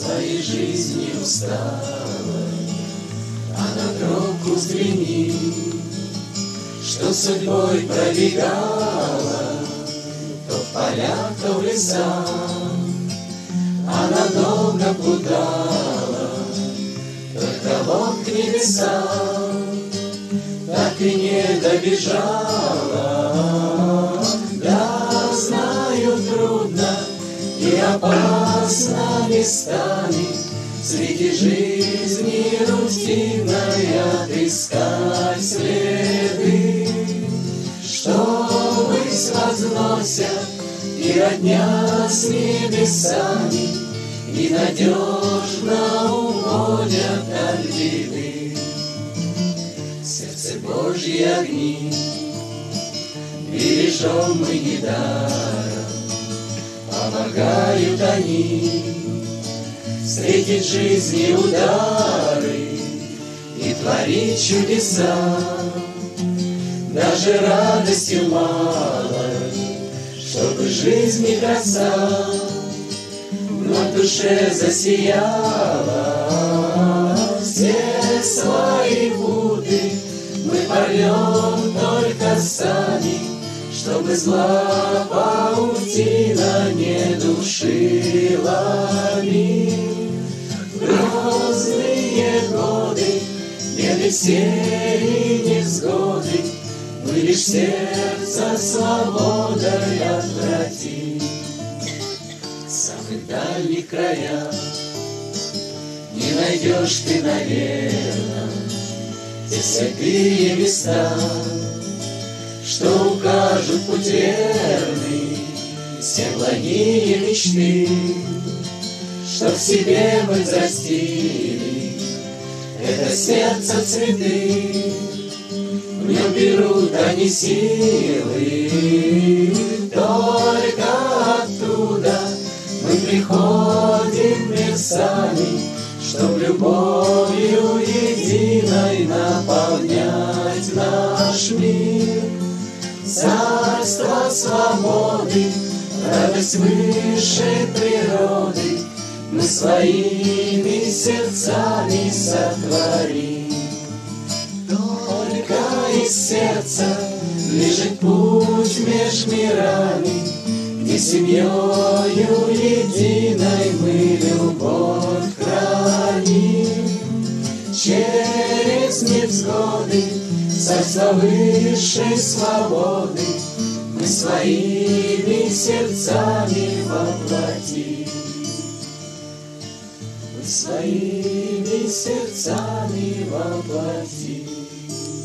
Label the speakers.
Speaker 1: своей жизни устала, а на тропку взгляни, что судьбой пробегала, то в полях, то в лесах. Она долго плутала, только вот к небесам, так и не добежала. Да, знаю, трудно и опасно местами среди жизни рутинной отыскать следы, что ввысь возносят и родня с небесами, и надежно уводят от беды. В сердце Божьи огни бережем мы недаром, помогают они встретить жизни удары и творить чудеса. Даже радостью мало, чтобы жизнь не краса, но в душе засияла. Все свои путы мы порвем только сами, чтобы зла паутина не душила мир. Грозные годы, беды все и невзгоды, мы лишь сердце свободой отвратим. В самых дальних краях не найдешь ты, наверно, те святые места, что укажут путь верный, все благие мечты, что в себе мы взрастили, это сердце цветы. В нем берут они силы, только оттуда мы приходим в мир сами, чтоб любовью единой наполнять наш мир. Царство свободы, радость высшей природы мы своими сердцами сотворим. Только из сердца лежит путь меж мирами, где семьёю единой мы любовь храним. Через невзгоды царства высшей свободы мы своими сердцами воплотим. Мы своими сердцами воплотим.